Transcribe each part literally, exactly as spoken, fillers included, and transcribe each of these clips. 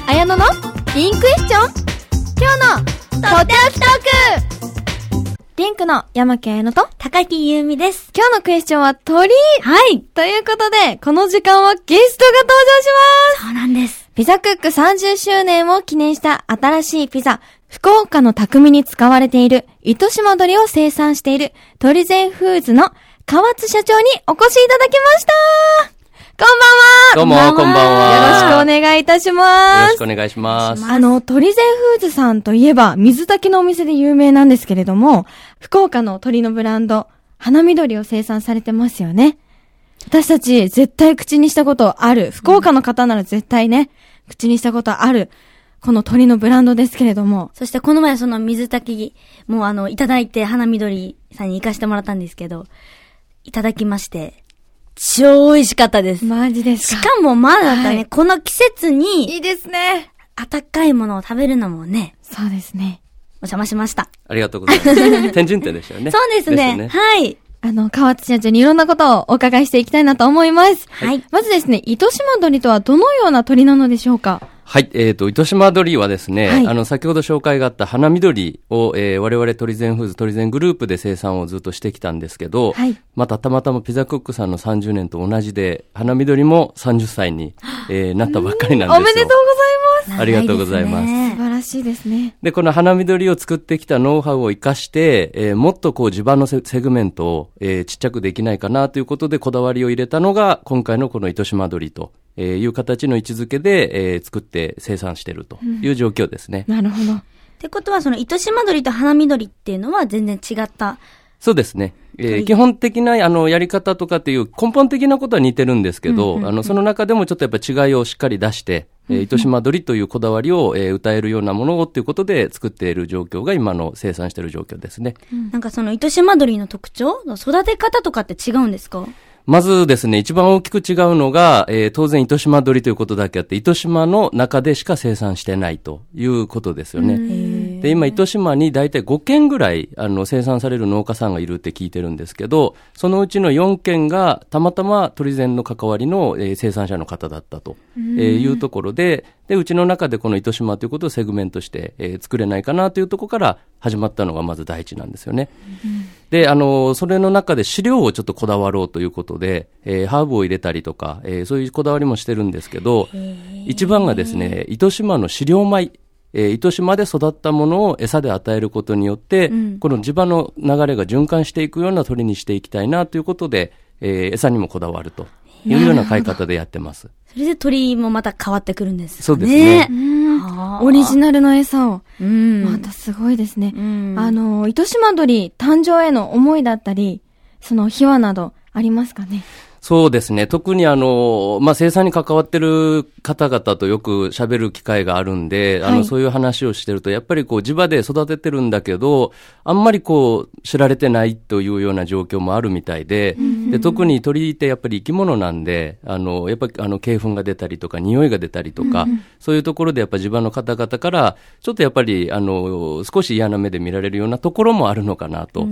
綾乃のリンクエスチョン。今日のとっておきトーク。リンクの山木綾乃と高木優美です。 今日のクエスチョンは鳥。 はい。 ということで、この時間はゲストが登場します。 そうなんです。 ピザクックさんじゅっしゅうねんを記念した新しいピザ。福岡の匠に使われている糸島鶏を生産している鳥善フーズの河津社長にお越しいただきました。こんばんは。 どうも、こんばんは。 よろしくお願いいたします。 よろしくお願いします。 あの、鳥善フーズさんといえば、水炊きのお店で有名なんですけれども、福岡の鳥のブランド、花緑を生産されてますよね。私たち、絶対口にしたことある。福岡の方なら絶対ね、うん、口にしたことある。この鳥のブランドですけれども。 そしてこの前その水炊き、もうあの、いただいて花緑さんに行かせてもらったんですけど、いただきまして、超美味しかったです。 マジですか。 しかもまだだね、はい、この季節に。 いいですね。 温かいものを食べるのもね。 そうですね。 お邪魔しました。 ありがとうございます。天神店でしたよね。 そうですね。ですね。はい。 あの、河津社長にいろんなことをお伺いしていきたいなと思います。 はい。 まずですね、糸島鶏とはどのような鳥なのでしょうか？ はい、えっと、糸島鶏はですね、はい、あの、先ほど紹介があった花緑を、えー、我々鳥善フーズ、鳥善グループで生産をずっとしてきたんですけど、はい、またたまたまピザクックさんのさんじゅうねんと同じで、花緑もさんじゅっさいに、えー、なったばっかりなんですよ。 おめでとうございます。 ありがとうございます。 素晴らしいですね。 で、この花緑を作ってきたノウハウを生かして、えー、もっとこう地盤のセグメントを、えー、ちっちゃくできないかなということでこだわりを入れたのが、今回のこの糸島鶏と、えー、いう形の位置づけで、えー、作って生産しているという状況ですね。 うん、なるほど。 ってことは、その糸島鶏と花緑っていうのは全然違った？ そうですね。えー、基本的なあのやり方とかっていう根本的なことは似てるんですけど、うんうんうん、あのその中でもちょっとやっぱり違いをしっかり出して、うんうん、えー、糸島鶏というこだわりを、えー、歌えるようなものをということで作っている状況が今の生産している状況ですね。 うん、なんかその糸島鶏の特徴、育て方とかって違うんですか？ まずですね、一番大きく違うのが、えー、当然糸島鶏ということだけあって、糸島の中でしか生産してないということですよね。で、今糸島にだいたいごけんぐらいあの生産される農家さんがいるって聞いてるんですけど、そのうちのよんけんがたまたま鳥善の関わりの、えー、生産者の方だったと、えー、いうところで、で、うちの中でこの糸島ということをセグメントして、えー、作れないかなというところから始まったのがまず第一なんですよね。うん、で、あの、それの中で飼料をちょっとこだわろうということで、えー、ハーブを入れたりとか、えー、そういうこだわりもしてるんですけど、一番がですね、糸島の飼料米、えー、糸島で育ったものを餌で与えることによって、うん、この地場の流れが循環していくような鳥にしていきたいなということで、えー、餌にもこだわるというような飼い方でやってます。 それで鳥もまた変わってくるんですね。 そうですね。 オリジナルの餌を。うん、またすごいですね。うん、あの、糸島鶏誕生への思いだったり、その秘話などありますかね？ そうですね。特にあの、まあ、生産に関わってる方々とよく喋る機会があるんで、はい、あの、そういう話をしてると、やっぱりこう、地場で育ててるんだけど、あんまりこう、知られてないというような状況もあるみたいで、うん、で、特に鳥ってやっぱり生き物なんで、あの、やっぱりあの、鶏粉が出たりとか、匂いが出たりとか、うん、そういうところでやっぱ地場の方々から、ちょっとやっぱり、あの、少し嫌な目で見られるようなところもあるのかなと。うん、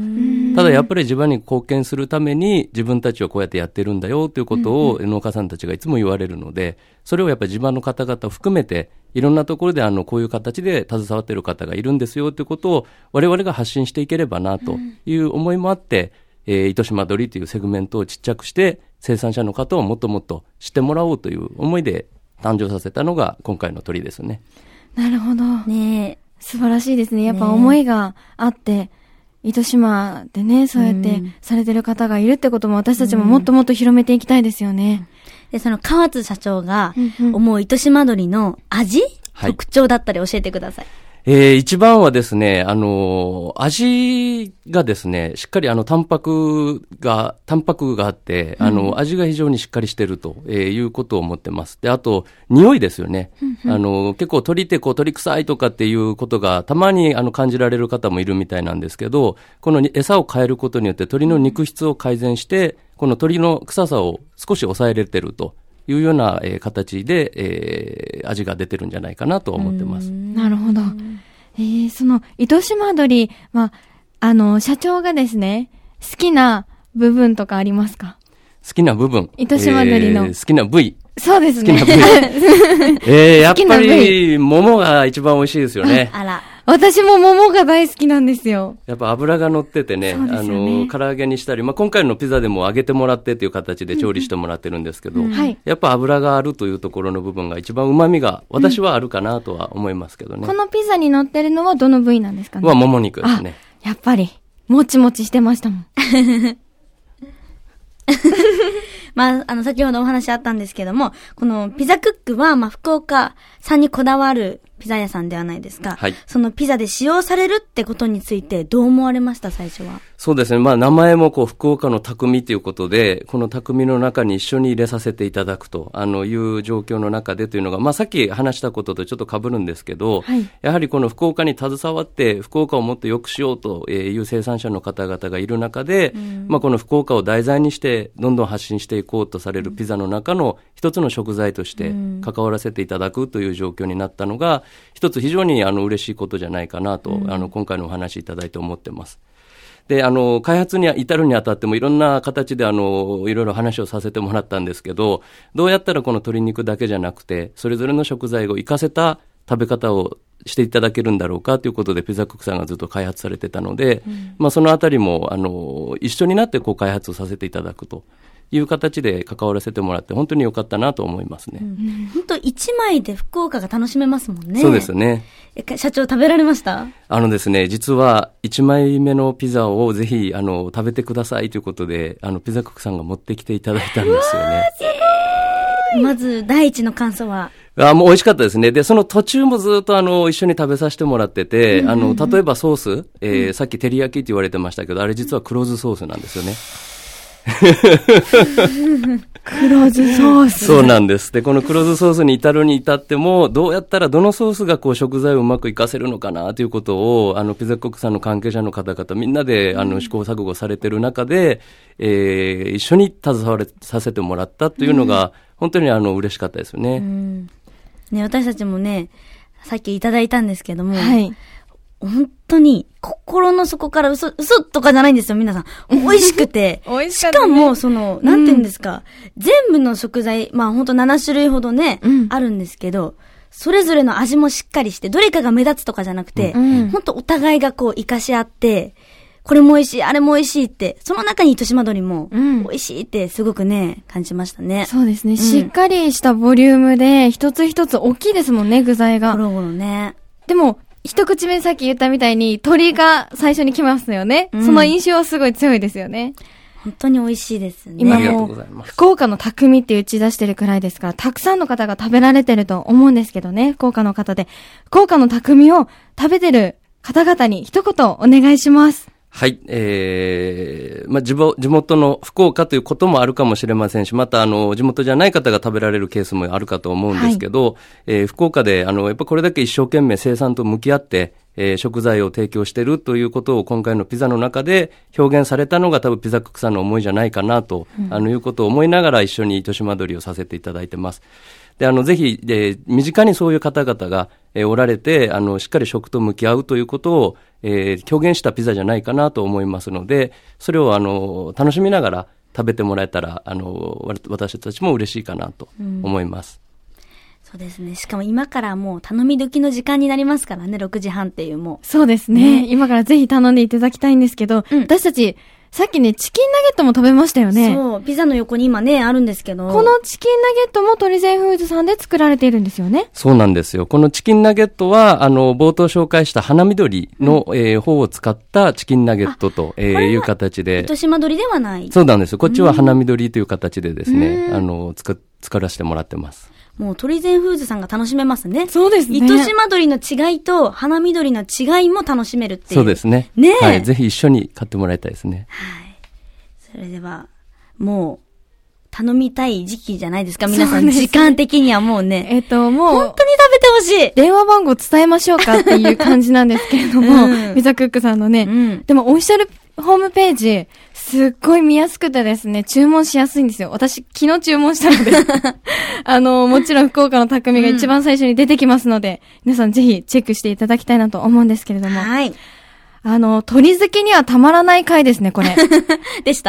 ただやっぱり地場に貢献するために、自分たちはこうやってやってるんだよということを農家さんたちがいつも言われるので、それをやっぱり地場の方々を含めていろんなところであのこういう形で携わっている方がいるんですよということを我々が発信していければなという思いもあって、うん、えー、糸島鶏というセグメントをちっちゃくして生産者の方をもっともっと知ってもらおうという思いで誕生させたのが今回の鳥ですね。 なるほどね。 素晴らしいですね。やっぱ思いがあって、ね、糸島でね、そうやってされてる方がいるってことも私たちももっともっと広めていきたいですよね。 うん、で、その河津社長が思う糸島鶏の味、はい、特徴だったり教えてください。 えー、一番はですね、あのー、味がですね、しっかりあの、タンパクが、タンパクがあって、うん、あの、味が非常にしっかりしてると、えー、いうことを思ってます。で、あと、匂いですよね。うんうん、あの、結構鳥ってこう、鳥臭いとかっていうことが、たまにあの、感じられる方もいるみたいなんですけど、この餌を変えることによって鳥の肉質を改善して、この鳥の臭さを少し抑えれてると。いうような、えー、形で、えー、味が出てるんじゃないかなと思ってます。 なるほど。えー、その糸島鶏はあの社長がですね好きな部分とかありますか？ 好きな部分。 糸島鶏の、 えー、好きな部位。 そうですね。 好きな部位。えー、やっぱり、桃が一番美味しいですよね。 あら。 私も桃が大好きなんですよ。 やっぱ油が乗っててね、 ねあの、唐揚げにしたり、まあ、今回のピザでも揚げてもらってっていう形で調理してもらってるんですけど、 うんうん、 やっぱ油があるというところの部分が一番旨味が私はあるかなとは思いますけどね。 このピザに乗ってるのはどの部位なんですかね？ はもも肉ですね。 やっぱり、もちもちしてましたもん。 まあ、あの、先ほどお話あったんですけども、このピザクックは、まあ、福岡さんにこだわるピザ屋さんではないですか。 はい。 そのピザで使用されるってことについてどう思われました、最初は？ そうですね。まあ、名前もこう、福岡の匠ということで、この匠の中に一緒に入れさせていただくと、あの、いう状況の中でというのが、まあ、さっき話したこととちょっと被るんですけど、はい、やはりこの福岡に携わって、福岡をもっと良くしようという生産者の方々がいる中で、うん、まあ、この福岡を題材にして、どんどん発信していこうとされるピザの中の一つの食材として関わらせていただくという状況になったのが、一つ非常にあの嬉しいことじゃないかなと、うん、あの今回のお話いただいて思ってます。で、あの開発に至るにあたってもいろんな形であのいろいろ話をさせてもらったんですけど、どうやったらこの鶏肉だけじゃなくてそれぞれの食材を活かせた食べ方をしていただけるんだろうかということでピザクックさんがずっと開発されてたので、うん、まあそのあたりもあの一緒になってこう開発をさせていただくという形で関わらせてもらって本当に良かったなと思いますね。うん、 本当一枚で福岡が楽しめますもんね。 そうですね。 社長食べられました？ あのですね、実は一枚目のピザをぜひあの食べてくださいということで、あのピザクックさんが持ってきていただいたんですよね。 すごい。まず第一の感想は？ あ、もう美味しかったですね。で、その途中もずっとあの、一緒に食べさせてもらってて、うんうんうん、あの、例えばソース、えーうん、さっき照り焼きって言われてましたけど、あれ実は黒酢ソースなんですよね。 黒酢ソース。 そうなんです。で、この黒酢ソースに至るに至っても、どうやったらどのソースがこう食材をうまく活かせるのかなということを、あの、ピザクックさんの関係者の方々みんなで、あの、試行錯誤されてる中で、えー、一緒に携われさせてもらったというのが、うん、本当にあの、嬉しかったですよね。 うんね、私たちもね、さっきいただいたんですけども、 はい。 本当に、心の底から嘘、嘘とかじゃないんですよ、皆さん。美味しくて。 美味しかった、ね。 しかも、その、なんて言うんですか、うん、全部の食材、まあ本当なな種類ほどね、うん、あるんですけど、それぞれの味もしっかりして、どれかが目立つとかじゃなくて、うん、本当お互いがこう、活かし合って、これも美味しい、あれも美味しいって、その中に糸島鶏も美味しいってすごくね、感じましたね。 そうですね、うん。しっかりしたボリュームで、一つ一つ大きいですもんね、具材が。 ゴロゴロね。 でも、一口目さっき言ったみたいに、鶏が最初に来ますよね。うん、その印象はすごい強いですよね。 本当に美味しいですね。 今もう、福岡の匠って打ち出してるくらいですから、たくさんの方が食べられてると思うんですけどね、福岡の方で。福岡の匠を食べてる方々に一言お願いします。 はい、えー、まあ、地元の福岡ということもあるかもしれませんし、また、あの、地元じゃない方が食べられるケースもあるかと思うんですけど、はい、えー、福岡で、あの、やっぱこれだけ一生懸命生産と向き合って、えー、食材を提供しているということを今回のピザの中で表現されたのが多分ピザクックさんの思いじゃないかなと、うん、あの、いうことを思いながら一緒に糸島鶏をさせていただいてます。で、あの、ぜひ、えー、身近にそういう方々が、えー、おられて、あの、しっかり食と向き合うということを、えー、表現したピザじゃないかなと思いますので、それを、あの、楽しみながら食べてもらえたら、あの、私たちも嬉しいかなと思います。 うん、そうですね。しかも今からもう頼み時の時間になりますからね、ろくじはんっていうもう。 そうですね。ね、今からぜひ頼んでいただきたいんですけど、うん、私たち、さっきね、チキンナゲットも食べましたよね。 そう、ピザの横に今ね、あるんですけど。 このチキンナゲットもトリゼンフーズさんで作られているんですよね。 そうなんですよ。このチキンナゲットは、あの、冒頭紹介した花緑の、うん、えー、方を使ったチキンナゲットと、えー、いう形で。 糸島鶏ではない。 そうなんですよ。こっちは花緑という形でですね、あの、作、作らせてもらってます。 もうトリゼンフーズさんが楽しめますね。 そうですね。 糸島鶏の違いと花緑の違いも楽しめるっていう。 そうですね。 ねえ。 はい。ぜひ一緒に買ってもらいたいですね。 はい。それでは、もう、頼みたい時期じゃないですか、皆さん。時間的にはもうね。 えっと、もう、 本当に食べてほしい。 電話番号伝えましょうかっていう感じなんですけれども、うん、ピザクックさんのね。うん、でも、オフィシャルホームページ、すっごい見やすくてですね、注文しやすいんですよ。私、昨日注文したので。あの、もちろん福岡の匠が一番最初に出てきますので、うん、皆さんぜひチェックしていただきたいなと思うんですけれども。 はい。 あの、鳥好きにはたまらない回ですね、これ。 でした？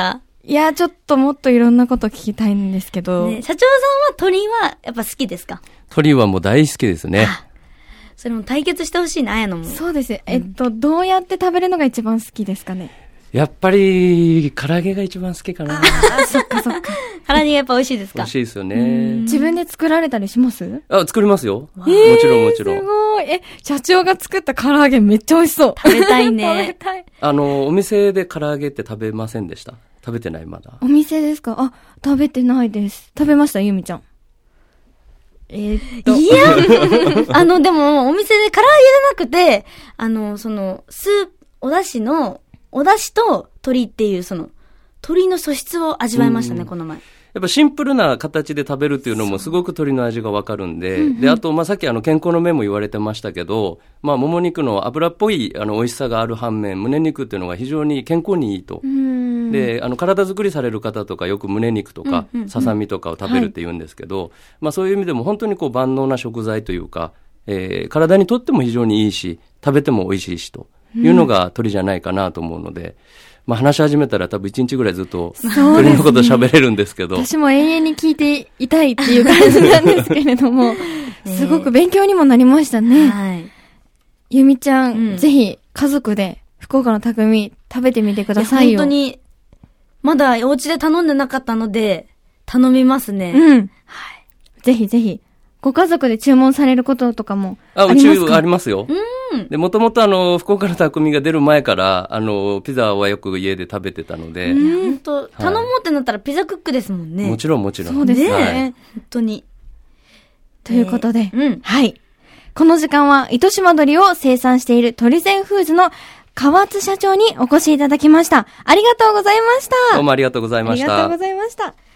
いや、ちょっともっといろんなこと聞きたいんですけど。 ね、社長さんは鳥はやっぱ好きですか？ 鳥はもう大好きですね。 それも対決してほしいな、あやのも。 そうです。えっと、うん、どうやって食べるのが一番好きですかね？ やっぱり、唐揚げが一番好きかな。 ああ、そっかそっか。 唐揚げやっぱ美味しいですか？ 美味しいですよね。 自分で作られたりします？ あ、作りますよ。もちろんもちろん。 すごい。え、社長が作った唐揚げめっちゃ美味しそう。 食べたいね。 食べたい。 あの、お店で唐揚げって食べませんでした？食べてないまだ。 お店ですか？あ、食べてないです。食べましたゆみちゃん。 えー、っと。いや、あの、でも、お店で唐揚げじゃなくて、あの、その、スープ、お出汁の、お出汁と鶏っていう、その、鶏の素質を味わいましたね、この前。 やっぱシンプルな形で食べるっていうのもすごく鶏の味がわかるんで、うんうん、で、あと、まあ、さっきあの、健康の面も言われてましたけど、まあ、もも肉の油っぽい、あの、美味しさがある反面、胸肉っていうのが非常に健康にいいと。で、あの、体作りされる方とかよく胸肉とか、ささみとかを食べるって言うんですけど、はい、まあ、そういう意味でも本当にこう、万能な食材というか、えー、体にとっても非常にいいし、食べても美味しいしというのが鶏じゃないかなと思うので、うんまあ話し始めたら多分一日ぐらいずっと鳥のこと喋れるんですけど。 私も永遠に聞いていたいっていう感じなんですけれども、すごく勉強にもなりましたね。はい。ゆみちゃん、うん、ぜひ家族で福岡の匠食べてみてくださいよ。 本当に、まだお家で頼んでなかったので、頼みますね。 うん。はい。ぜひぜひ、ご家族で注文されることとかもありますか？ あ、うちありますよ。うん。で、もともとあの、福岡の匠が出る前から、あの、ピザはよく家で食べてたので。 うん、本当頼もうってなったらピザクックですもんね。 もちろんもちろん。 そうですね。はい、 本当に。 ということで、 えー、うん。 はい。この時間は、糸島鶏を生産している鳥善フーズの河津社長にお越しいただきました。ありがとうございました。 どうもありがとうございました。 ありがとうございました。